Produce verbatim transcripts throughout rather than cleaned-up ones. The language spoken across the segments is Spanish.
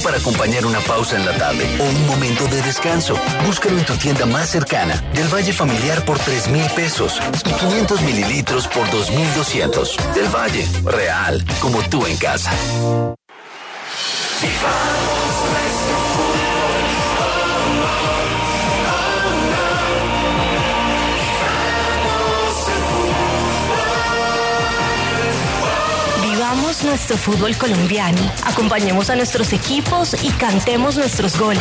para acompañar una pausa en la tarde o un momento de descanso. Búscalo en tu tienda más cercana. Del Valle familiar por tres mil pesos y quinientos mililitros por dos mil doscientos. Del Valle, real, como tú en casa. Vivamos nuestro fútbol colombiano, acompañemos a nuestros equipos y cantemos nuestros goles.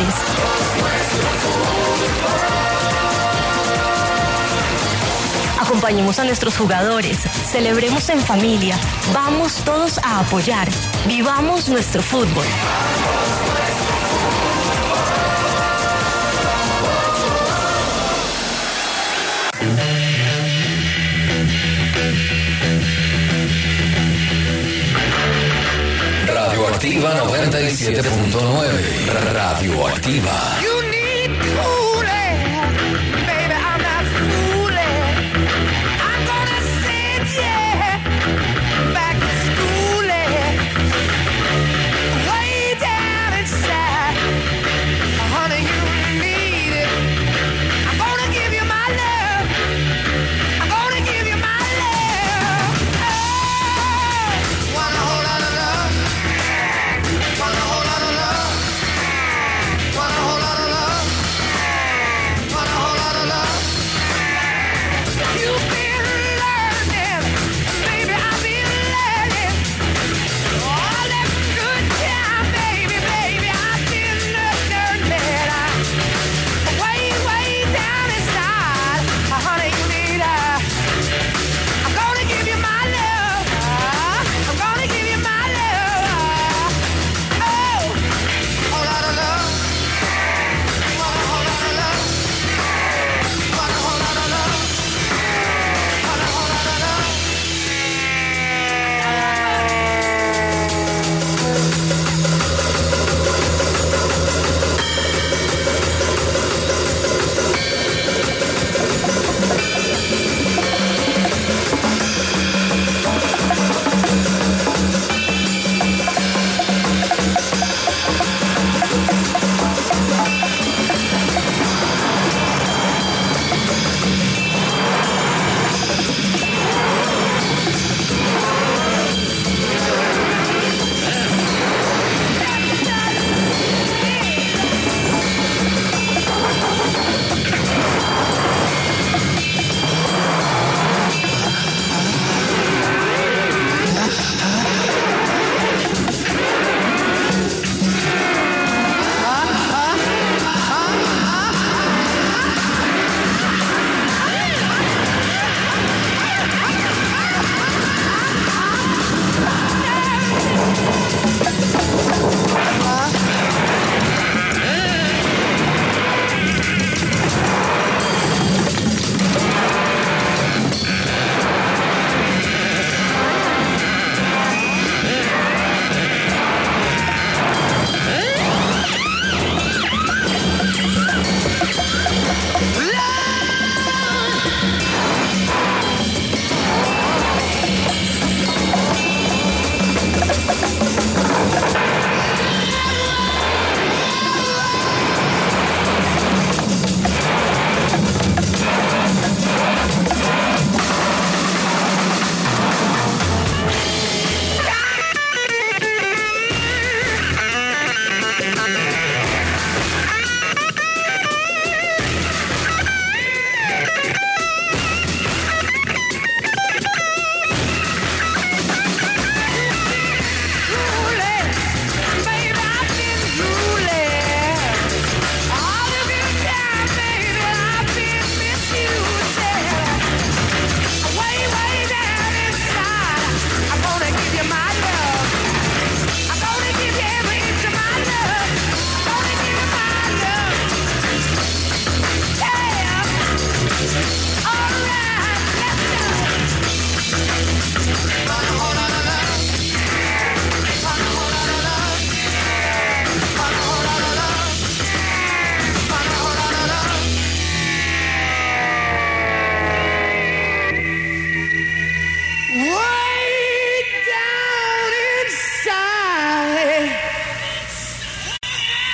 Acompañemos a nuestros jugadores, celebremos en familia, vamos todos a apoyar, vivamos nuestro fútbol. Radioactiva noventa y siete punto nueve. Radioactiva.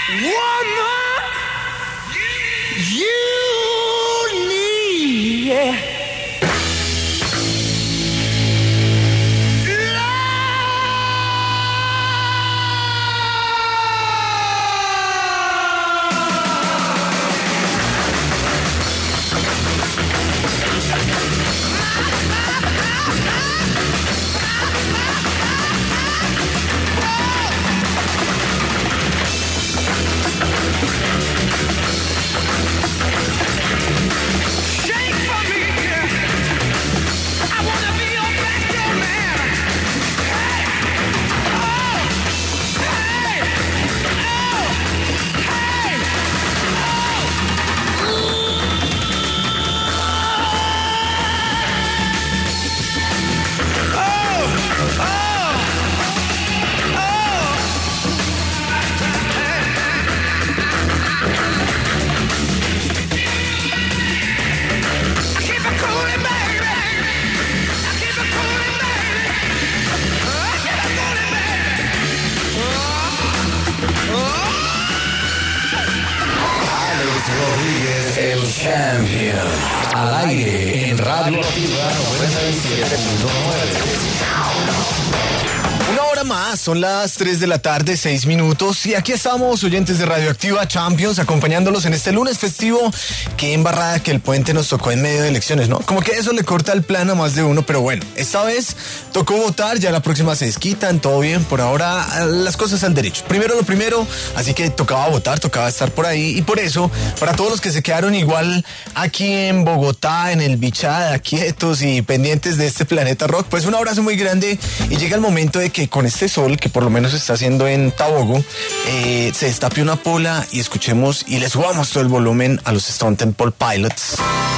woman you need. Yeah. El Champion. Al aire en Radio Activa noventa y siete punto nueve. Una hora más, son las tres de la tarde, seis minutos, y aquí estamos, oyentes de Radioactiva Champions, acompañándolos en este lunes festivo. Qué embarrada que el puente nos tocó en medio de elecciones, ¿no? Como que eso le corta el plan a más de uno, pero bueno, esta vez tocó votar, ya la próxima se desquitan, todo bien, por ahora las cosas al derecho. Primero lo primero, así que tocaba votar, tocaba estar por ahí, y por eso, para todos los que se quedaron igual aquí en Bogotá, en el Bichada, quietos y pendientes de este planeta rock, pues un abrazo muy grande, y llega el momento de que con este sol, que por lo menos está haciendo en Tabogo, eh, se destape una pola y escuchemos y le subamos todo el volumen a los Stone Temple Pilots.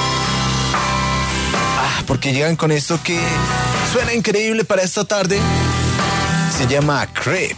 Ah, porque llegan con esto que suena increíble para esta tarde. Se llama Creep.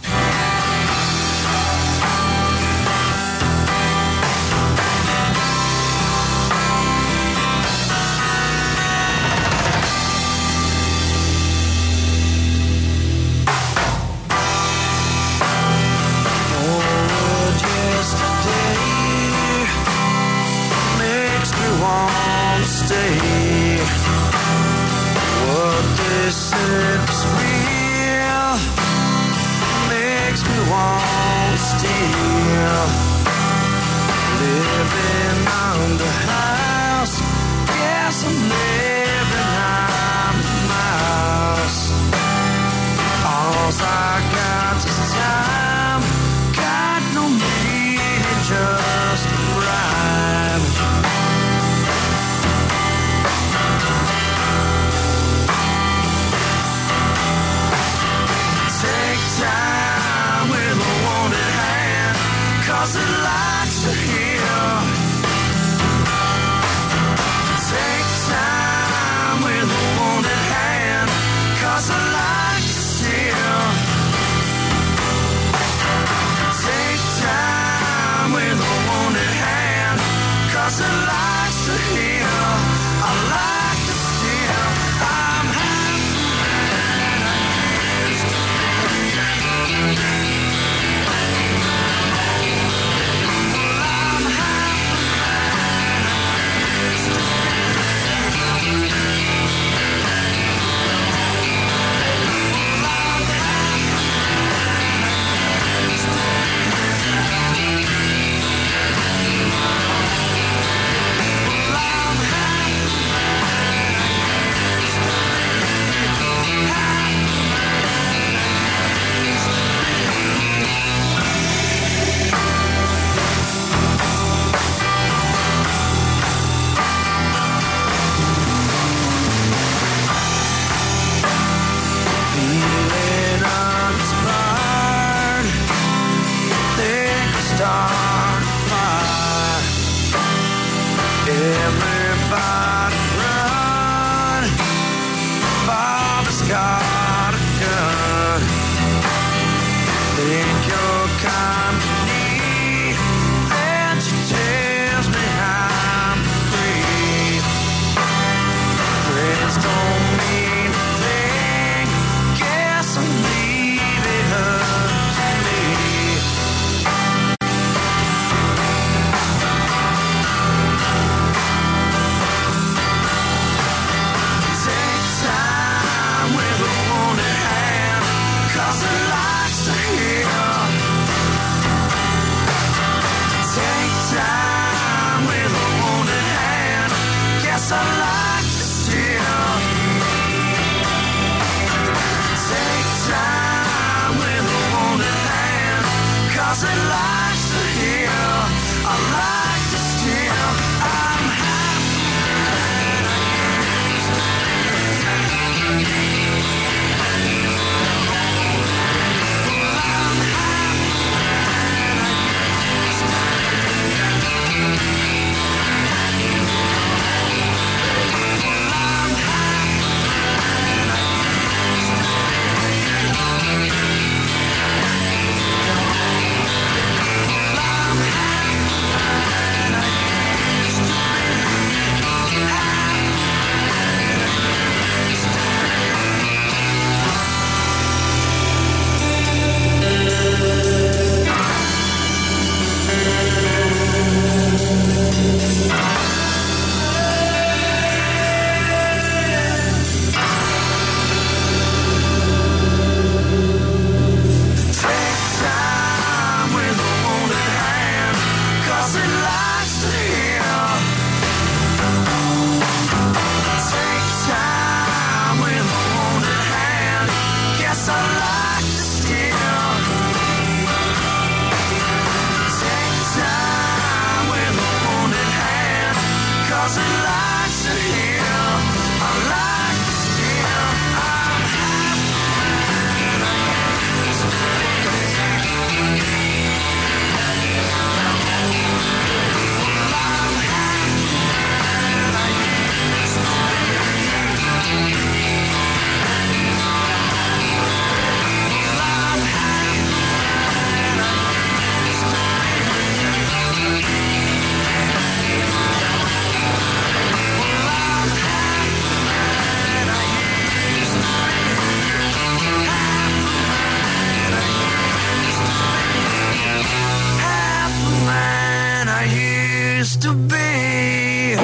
used to be.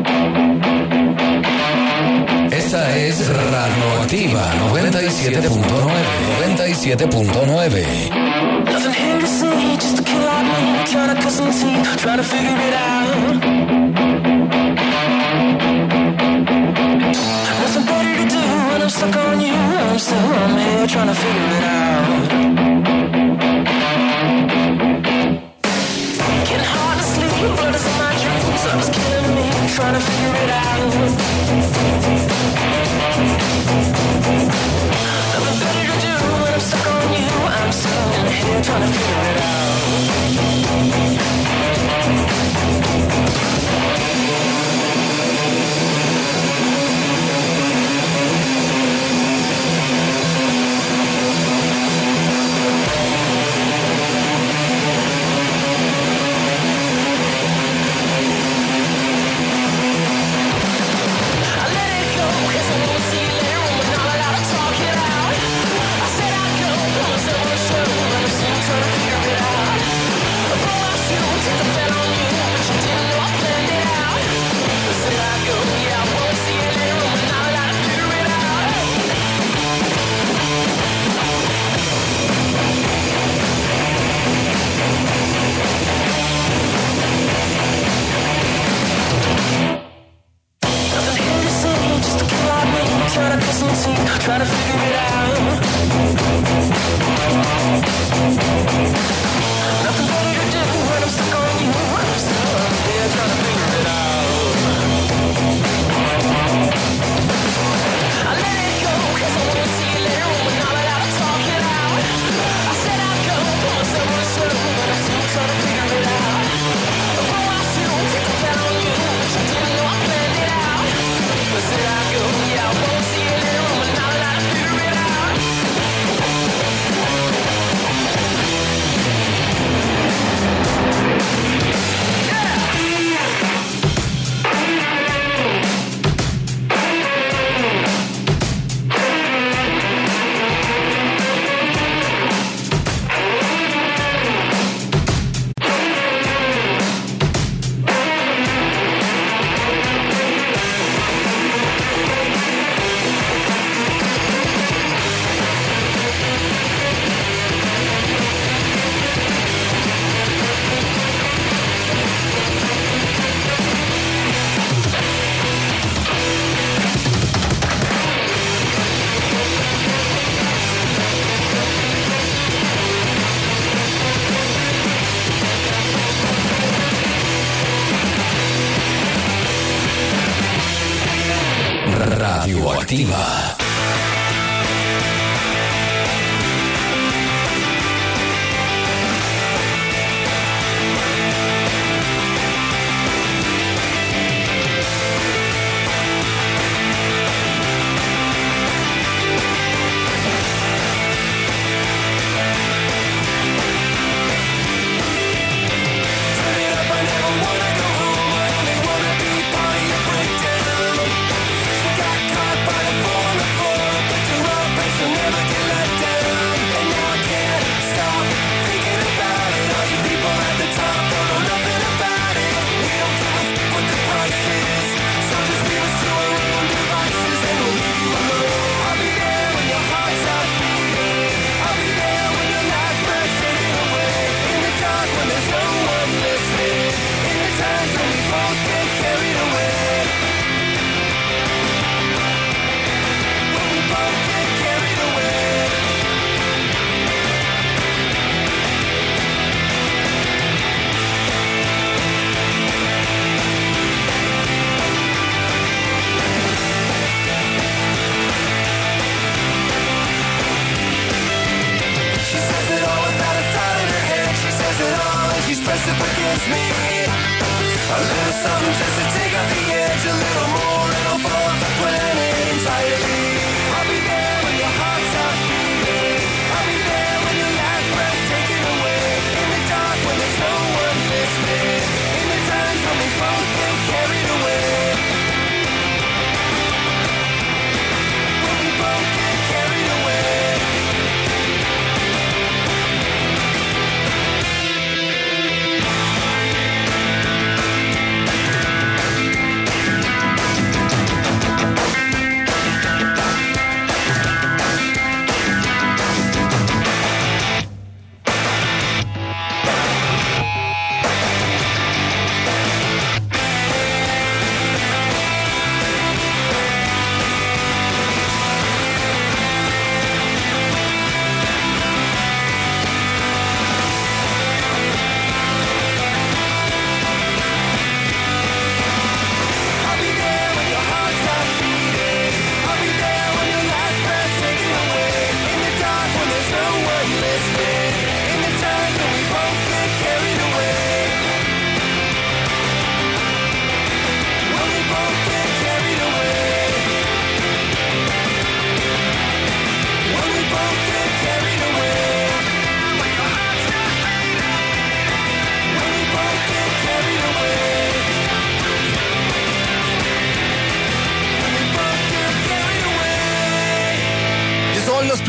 Esta es Radioactiva noventa y siete punto nueve. noventa y siete punto nueve. Nothing here to see, just a kid like me, trying to cut some teeth, trying to figure it out. Nothing better to do when I'm stuck on you. I'm still I'm here trying to figure it out. Getting hard to sleep, blood is in my dreams. I was killing me, trying to figure it out. Nothing better to do when I'm stuck on you. I'm still in here trying to figure it out. Trying to figure it out. Nothing better to do when I'm stuck on you. I'm still here trying to figure it out. I let it go, cause I wanna see you later when we're not allowed to talk it out. I said I'd go, put myself on a show, but I'm still trying to figure it out. Oh, I still take the bet on you, but you didn't know I planned it out. I said I'd go, yeah, I wanna see you later when we're not allowed to figure it out. Radioactiva.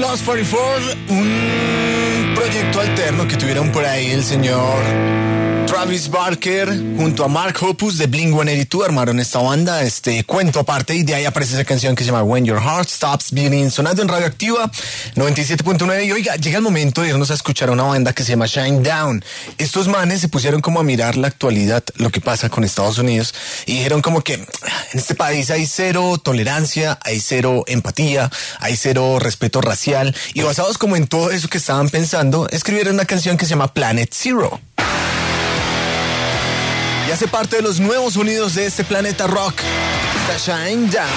Plus cuarenta y cuatro, un proyecto alterno que tuvieron por ahí el señor Travis Barker junto a Mark Hoppus de Blink ciento ochenta y dos armaron esta banda, este cuento aparte, y de ahí aparece esa canción que se llama When Your Heart Stops Beating, sonando en Radioactiva noventa y siete punto nueve. Y oiga, llega el momento de irnos a escuchar a una banda que se llama Shine Down. Estos manes se pusieron como a mirar la actualidad, lo que pasa con Estados Unidos, y dijeron como que en este país hay cero tolerancia, hay cero empatía, hay cero respeto racial, y basados como en todo eso que estaban pensando, escribieron una canción que se llama Planet Zero. Y hace parte de los nuevos sonidos de este planeta rock. Está Shine Down.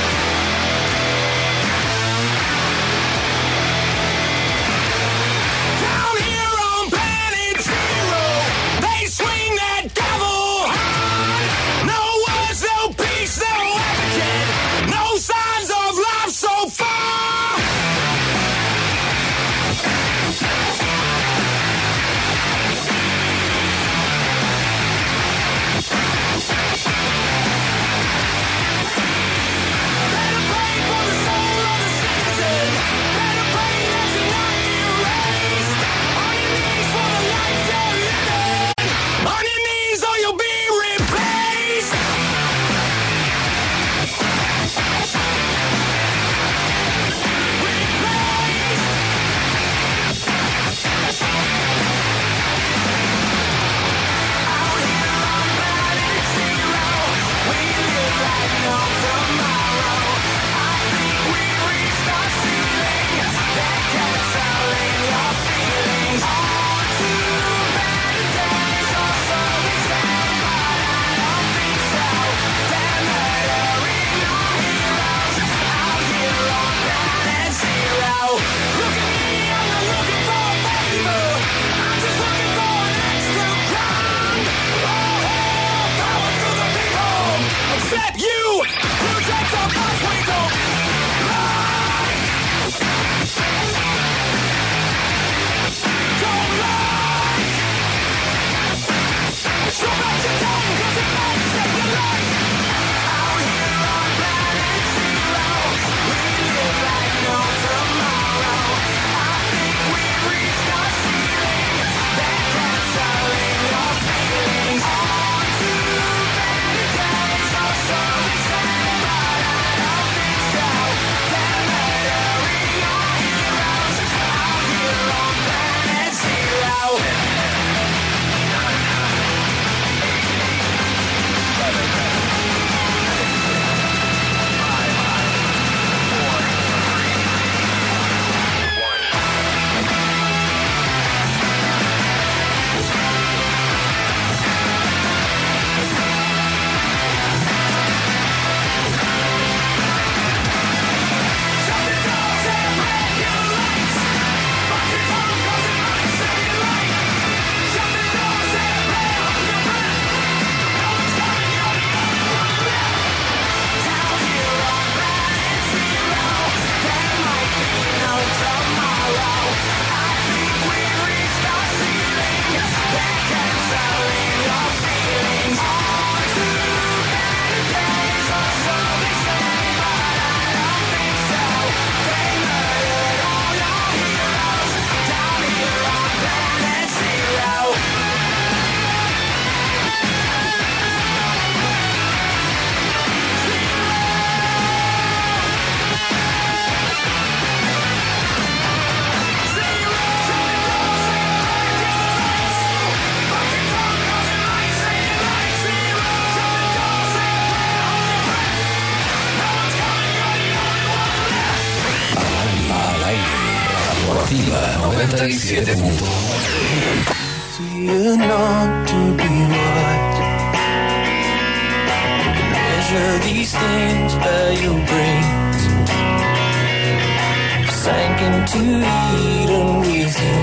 noventa y siete punto nueve. Do you know to be wise? Measure these things by your brains. Sank into Eden with you.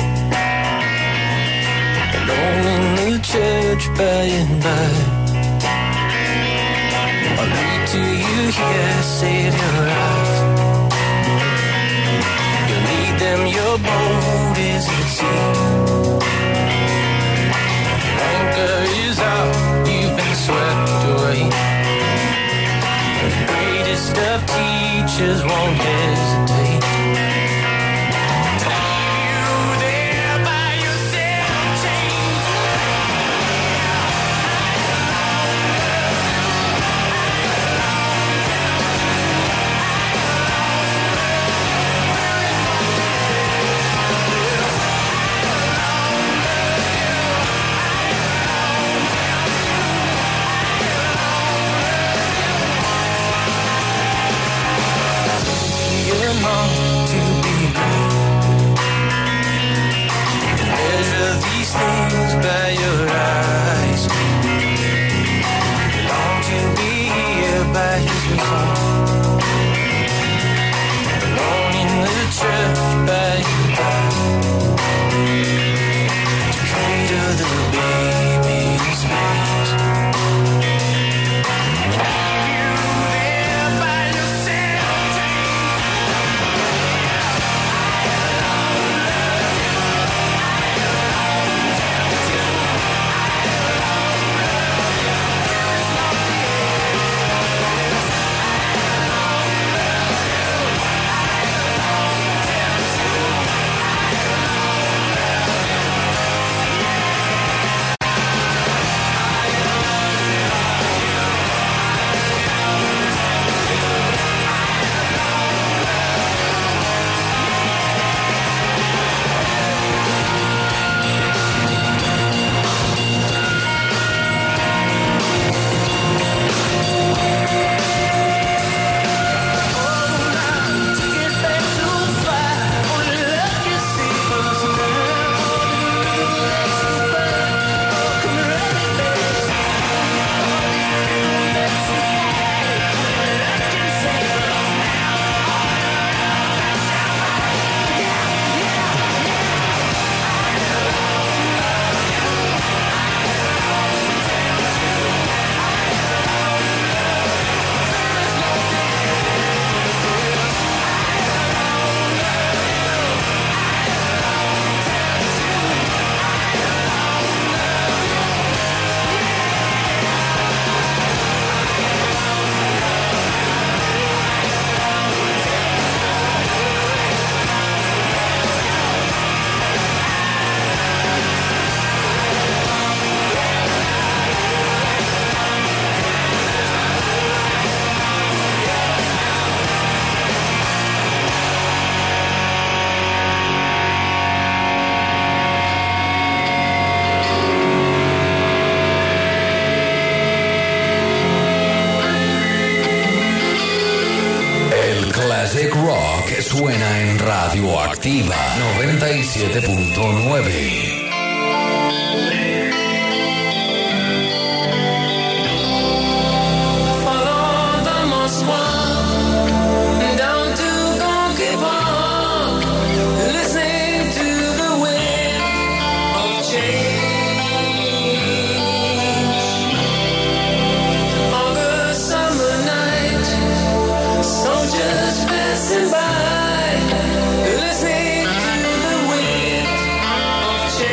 Alone in the church by and by. I'll lead to you here, save your eyes. You need them, your boat is at sea. Your anchor is out, you've been swept away. The greatest of teachers won't hesitate. suena en Radioactiva noventa y siete punto nueve. By listening to the wind of change.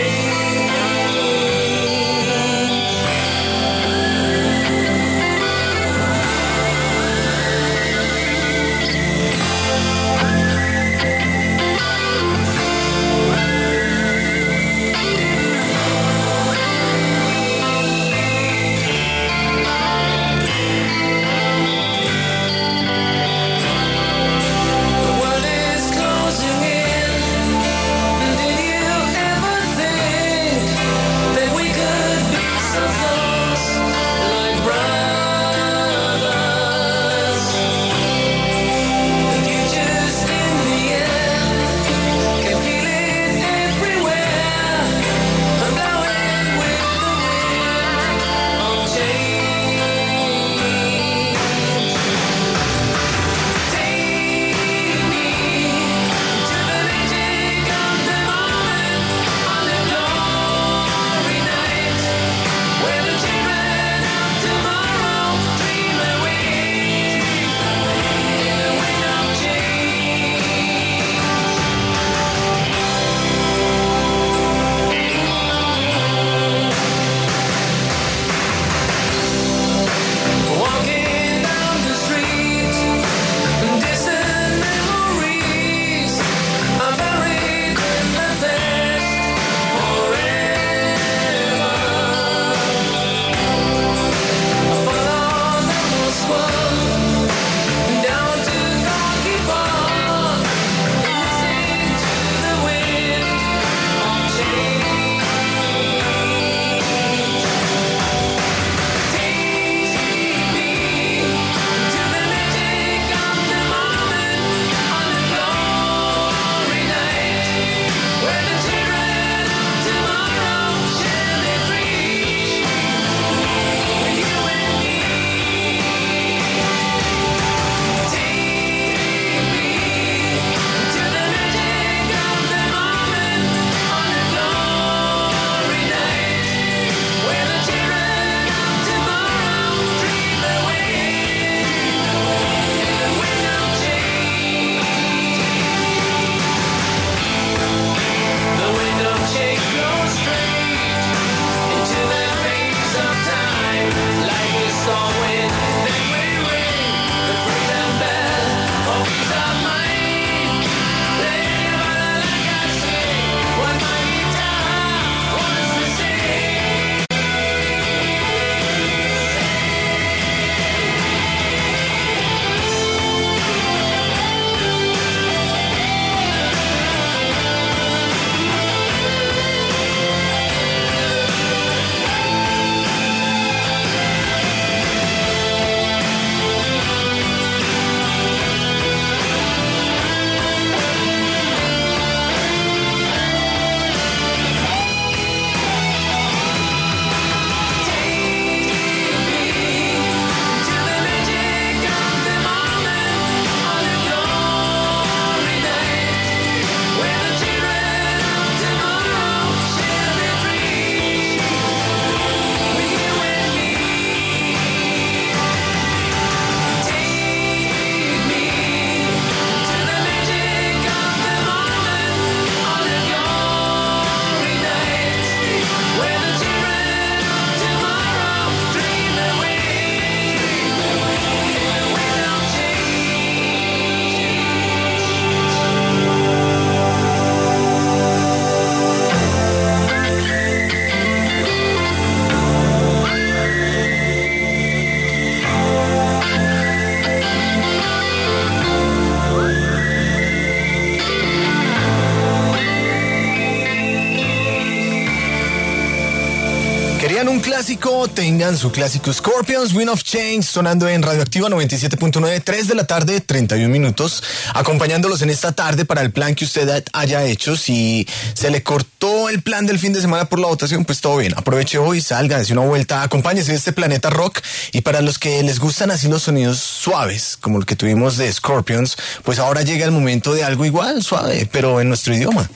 ¿Querían un clásico? Tengan su clásico Scorpions, Wind of Change, sonando en Radioactiva noventa y siete punto nueve, tres de la tarde, treinta y un minutos, acompañándolos en esta tarde para el plan que usted haya hecho. Si se le cortó el plan del fin de semana por la votación, pues todo bien. Aproveche hoy, salga, dése una vuelta, acompáñese de este Planeta Rock. Y para los que les gustan así los sonidos suaves, como el que tuvimos de Scorpions, pues ahora llega el momento de algo igual, suave, pero en nuestro idioma.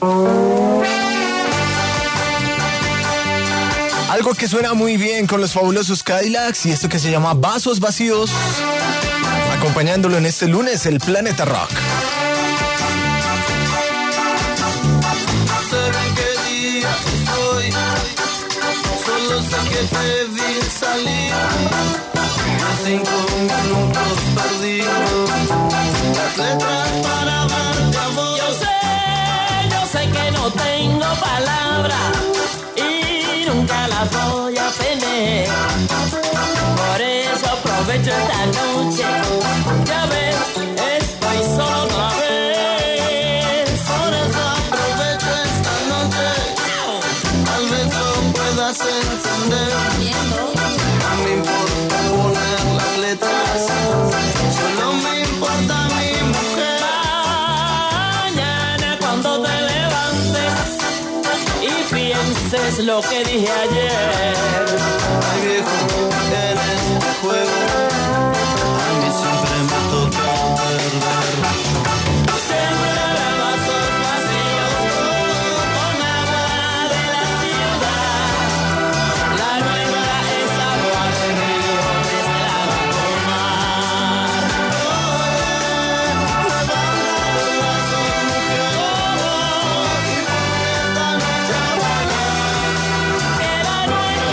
Algo que suena muy bien con los fabulosos Cadillacs y esto que se llama Vasos Vacíos, acompañándolo en este lunes, el Planeta Rock. No sé en qué día estoy, solo sé que te vi salir. En cinco minutos perdido las letras para hablarte a vos. Yo sé, yo sé que no tengo palabras y nunca las voy a tener. Por eso aprovecho esta noche. Ya ves, estoy solo otra vez. Por eso aprovecho esta noche, tal vez lo puedas entender. No me importa poner las letras, solo me importa mi mujer. Mañana cuando te levantes y pienses lo que dije ayer. Ay viejo, en este juego a mí siempre me toca perder. Siempre habrá vasos vacíos con agua de la ciudad. La nueva es agua de río desde el alto mar. Que la nueva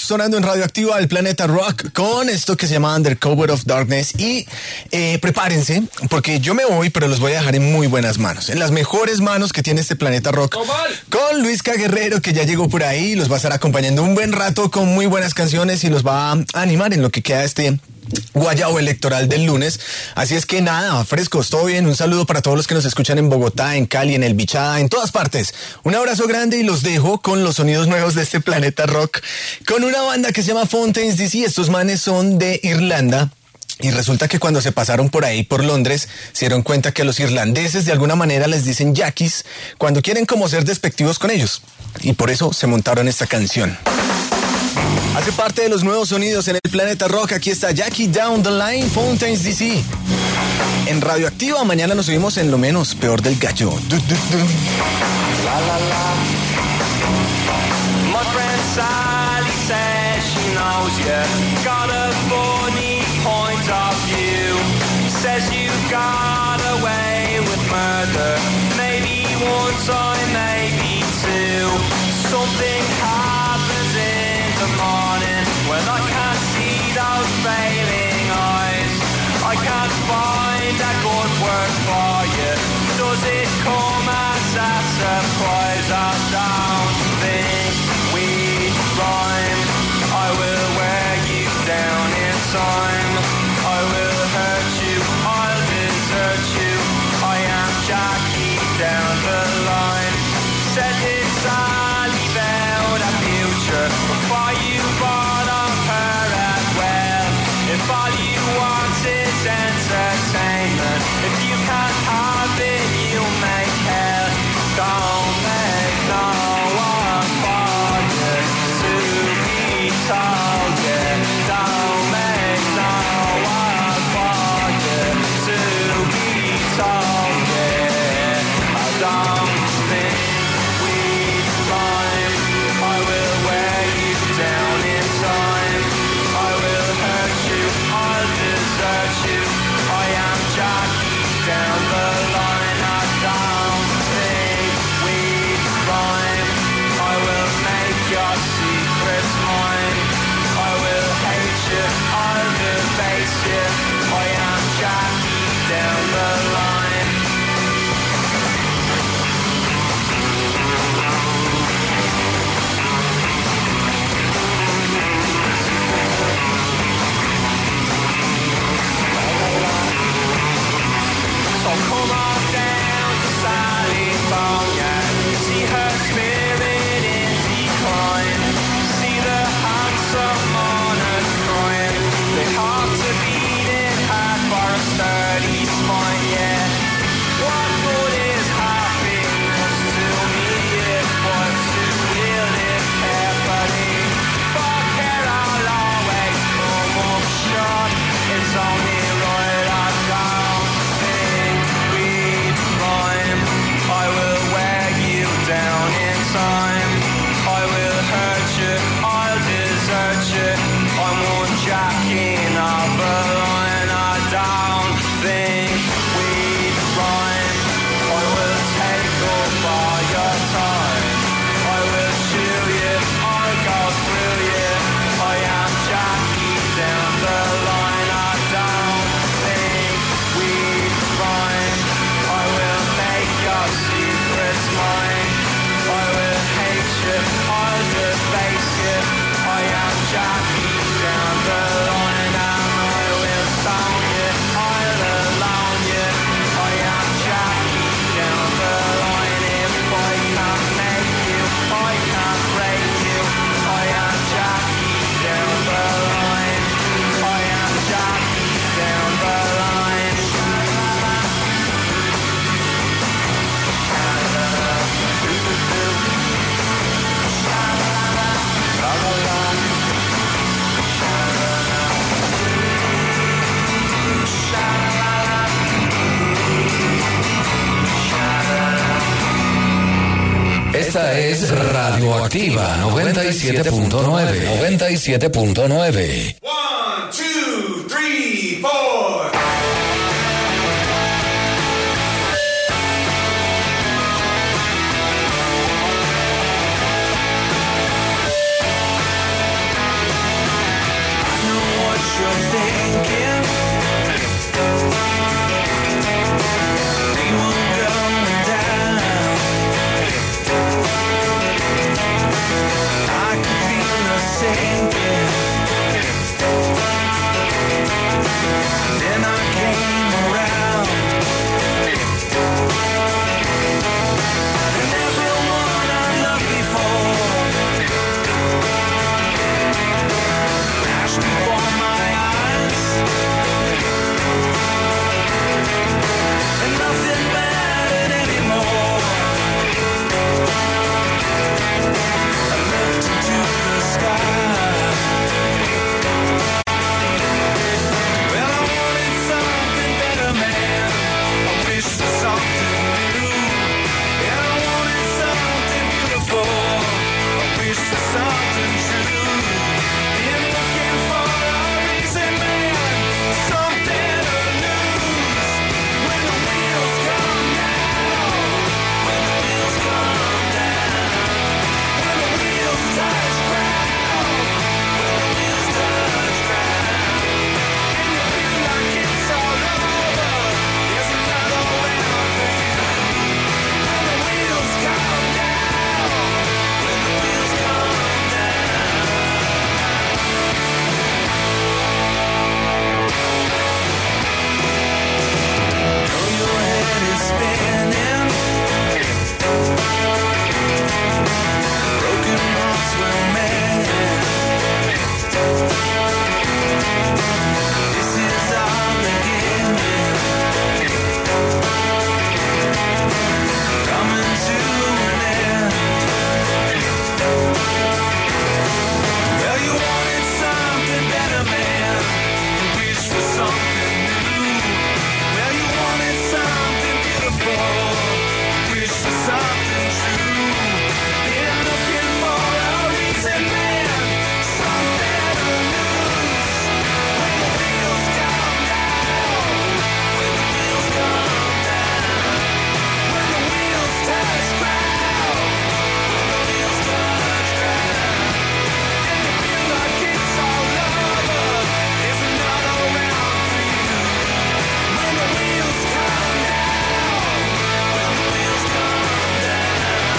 sonando en Radioactiva el Planeta Rock con esto que se llama Undercover of Darkness. Y eh, prepárense, porque yo me voy, pero los voy a dejar en muy buenas manos, en las mejores manos que tiene este Planeta Rock, con Luis K. Guerrero, que ya llegó por ahí, los va a estar acompañando un buen rato con muy buenas canciones y los va a animar en lo que queda este guayabo electoral del lunes. Así es que nada, frescos, todo bien. Un saludo para todos los que nos escuchan en Bogotá, en Cali, en El Bichada, en todas partes. Un abrazo grande y los dejo con los sonidos nuevos de este Planeta Rock, con una banda que se llama Fountains D C. Estos manes son de Irlanda. Y resulta que cuando se pasaron por ahí, por Londres, se dieron cuenta que los irlandeses de alguna manera les dicen yaquis cuando quieren como ser despectivos con ellos. Y por eso se montaron esta canción. Hace parte de los nuevos sonidos en el Planeta Rock. Aquí está Jackie Down the Line, Fountains D C. En Radioactiva, mañana nos subimos en lo menos peor del gallo. Du, du, du. La la la. My friend Sally says she knows you got a funny point of view. Says you got away with murder. Maybe one time, maybe two. Something happens in the morning when I can't see those failing eyes. I can't find a good word for you. Does it come as a surprise? I don't think we rhyme. I will wear you down in time. I will hurt you, I'll desert you. I am Jackie down the line. Said it's Sally about a future before you bought up her as well. If all you want is entertainment, if you can't have it, you make hell. Don't make no one for you to be told, yeah. Don't make no one for you to be told, yeah. I don't think we rhyme. I will wear you down in time. I will hurt you, I'll desert you. I am Jackie down the line. I don't think we rhyme. I will make your secrets mine. I will hate you, I'll debase you. I am Jackie down the line. So come on down to Sally Boneyard. See her spirit in decline. See the handsome mourners crying. They have to beat it hard for a sturdy spine, yeah. What good is happiness to me if I'm to wield it carefully? For care I'll always come up short. It's only right I don't think we'd rhyme. I will wear you down in time. I will hurt you, I'll desert you. I'm one jacking of a line. I don't think we'd rhyme. I will take up all your time. I will shoot you, I'll go through you. I am Jackie down the line. I don't think we'd rhyme. I will make your secrets mine. I will hate you, I'll debase you. I am Jackie down the line. And I will sound you, I'll alone you. I am Jackie down the line. If I can't make you, I can't break you. I am Jackie down the line. I am Jackie down the line. La la la. Esta es Radioactiva noventa y siete punto nueve. noventa y siete punto nueve. One, two, three, four. flash before my eyes, and nothing mattered anymore. I looked into the sky. Well, I wanted something better, man. I wished for something new. And I wanted something beautiful. I wished for something true. Been looking for a reason, man. Something to lose. When the wheels come down. When the wheels come down. When the wheels touch ground. When the wheels touch ground. And you feel like it's all over. There's another way out for you. When the wheels come down. When the wheels come down. Know your head is spinning. Broken hearts will mend. This is our beginning. Coming to an end. Well, you wanted something better, man. You wished for something new. Well, you wanted something beautiful. You wished for something true. Been looking for a reason, man. Something to lose. When the wheels come down. When the wheels come down. When the wheels touch ground. When the wheels touch ground. And you feel like it's all over. There's another round for you. When the wheels come down. When the wheels come down.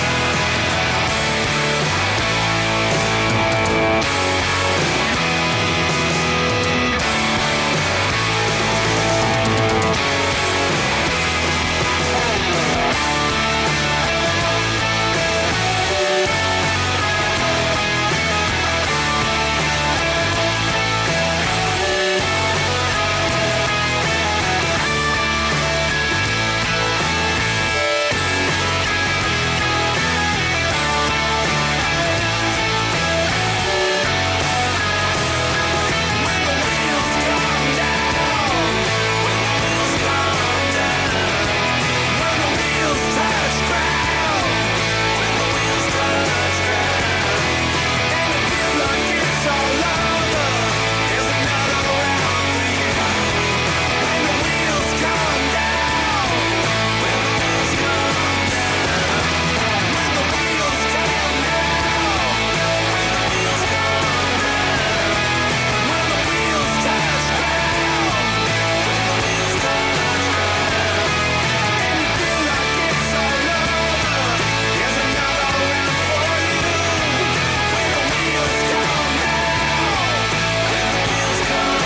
When the wheels come down. When the wheels come down. When the wheels touch ground. When the wheels touch ground. And you feel like it's all over. There's another round for you. When the wheels come down. When the wheels come down. When the wheels come down. When the wheels come down. When the wheels touch ground. When the wheels touch ground. And you feel like it's all over. There's another round for you. When the wheels come down. When the wheels come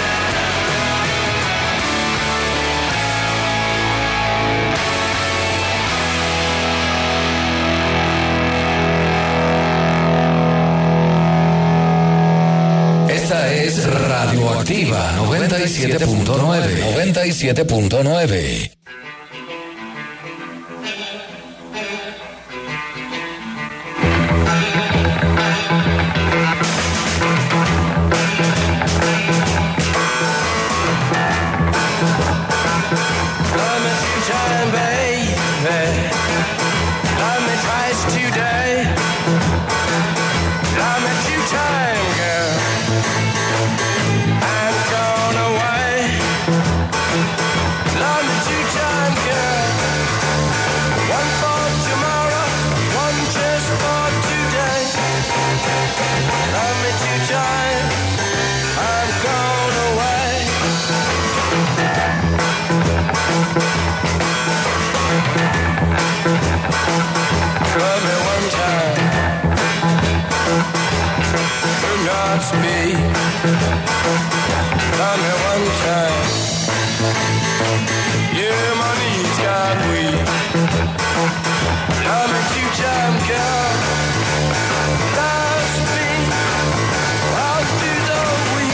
Esta es Radioactiva noventa y siete punto nueve. noventa y siete punto nueve. Love me two-time, baby. Love me twice today. Love me two-time, girl. I'm gone away. Love me two-time, girl. One for tomorrow, one just for today. Love me two-time. I'm gone away. Love me one time, could not speak. Love me one time, yeah, my knees got weak. Love me two time, girl. Love me all through the week.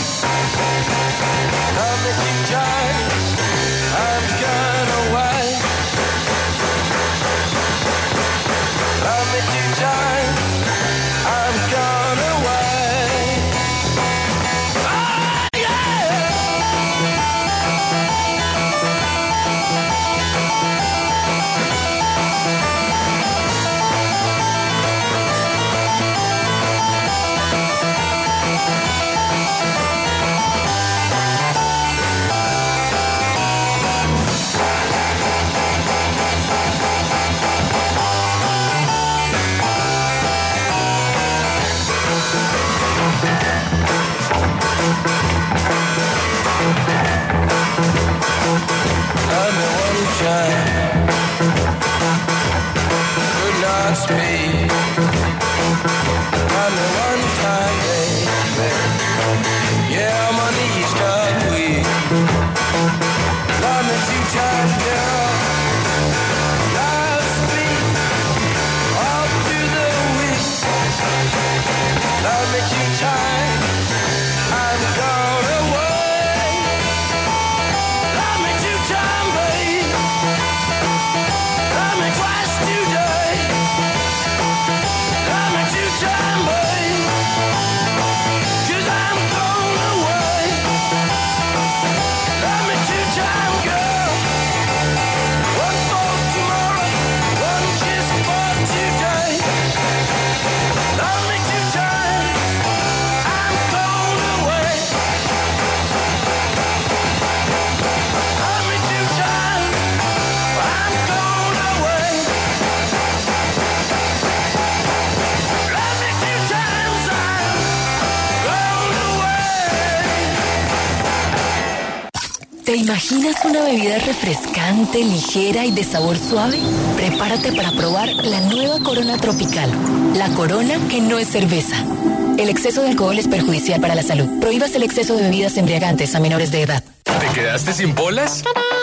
¿Te imaginas una bebida refrescante, ligera y de sabor suave? Prepárate para probar la nueva Corona Tropical. La Corona que no es cerveza. El exceso de alcohol es perjudicial para la salud. Prohíbas el exceso de bebidas embriagantes a menores de edad. ¿Te quedaste sin bolas?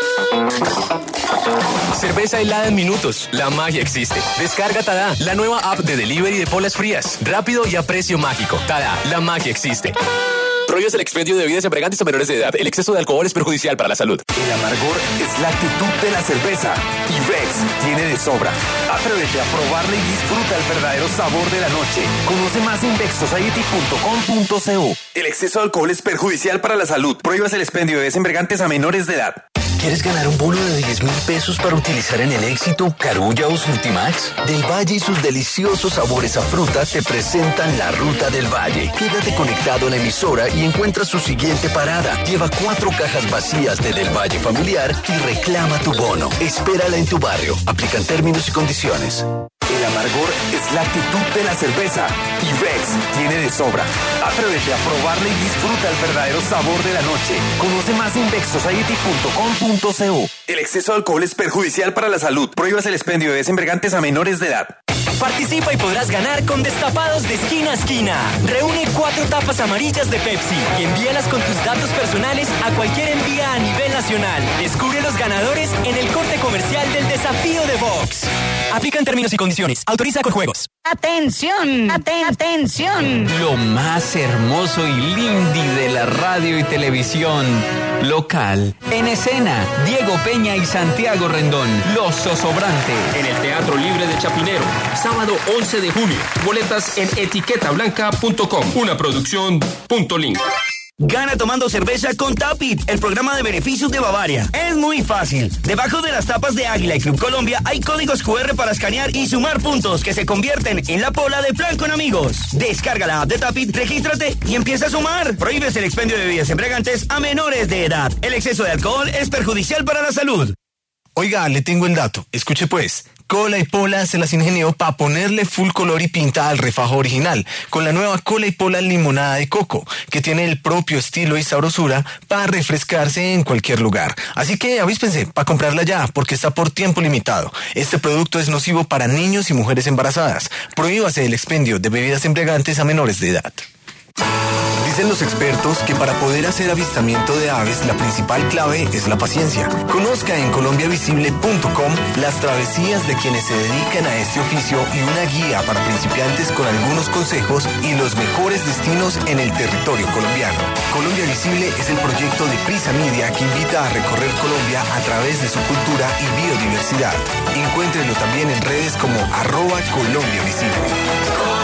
Cerveza helada en minutos. La magia existe. Descarga Tada, la nueva app de delivery de polas frías. Rápido y a precio mágico. Tada, la magia existe. Prohíbes el expendio de bebidas embriagantes a menores de edad. El exceso de alcohol es perjudicial para la salud. El amargor es la actitud de la cerveza. Y Bex tiene de sobra. Atrévete a probarla y disfruta el verdadero sabor de la noche. Conoce más en bex society punto com punto co. El exceso de alcohol es perjudicial para la salud. Prohíbas el expendio de bebidas embriagantes a menores de edad. ¿Quieres ganar un bono de diez mil pesos para utilizar en el Éxito, Carulla o Surtimax? Del Valle y sus deliciosos sabores a fruta te presentan la Ruta del Valle. Quédate conectado a la emisora y encuentra su siguiente parada. Lleva cuatro cajas vacías de Del Valle Familiar y reclama tu bono. Espérala en tu barrio. Aplican términos y condiciones. El amargor es la actitud de la cerveza. Y Bex tiene de sobra. Atrévete a probarla y disfruta el verdadero sabor de la noche. Conoce más en bex society punto com punto co. El exceso de alcohol es perjudicial para la salud. Prohíbas el expendio de bebidas embriagantes a menores de edad. Participa y podrás ganar con destapados de esquina a esquina. Reúne cuatro tapas amarillas de Pepsi y envíalas con tus datos personales a cualquier envía a nivel nacional. Descubre los ganadores en el corte comercial del desafío de Vox. Aplican términos y condiciones. Autoriza con juegos. Atención, aten- atención. Lo más hermoso y lindi de la radio y televisión local. En escena, Diego Peña y Santiago Rendón, Los Zosobrantes. En el Teatro Libre de Chapinero, sábado once de junio. Boletas en etiqueta blanca punto com. Una producción punto link. Gana tomando cerveza con Tapit, el programa de beneficios de Bavaria. Es muy fácil. Debajo de las tapas de Águila y Club Colombia hay códigos cu erre para escanear y sumar puntos que se convierten en la pola de Plan con Amigos. Descarga la app de Tapit, regístrate y empieza a sumar. Prohíbes el expendio de bebidas embriagantes a menores de edad. El exceso de alcohol es perjudicial para la salud. Oiga, le tengo el dato. Escuche pues. Cola y Pola se las ingenió para ponerle full color y pinta al refajo original, con la nueva Cola y Pola limonada de coco, que tiene el propio estilo y sabrosura para refrescarse en cualquier lugar. Así que avíspense para comprarla ya, porque está por tiempo limitado. Este producto es nocivo para niños y mujeres embarazadas. Prohíbase el expendio de bebidas embriagantes a menores de edad. Dicen los expertos que para poder hacer avistamiento de aves, la principal clave es la paciencia. Conozca en colombia visible punto com las travesías de quienes se dedican a este oficio y una guía para principiantes con algunos consejos y los mejores destinos en el territorio colombiano. Colombia Visible es el proyecto de Prisa Media que invita a recorrer Colombia a través de su cultura y biodiversidad. Encuéntrenlo también en redes como arroba Colombia Visible.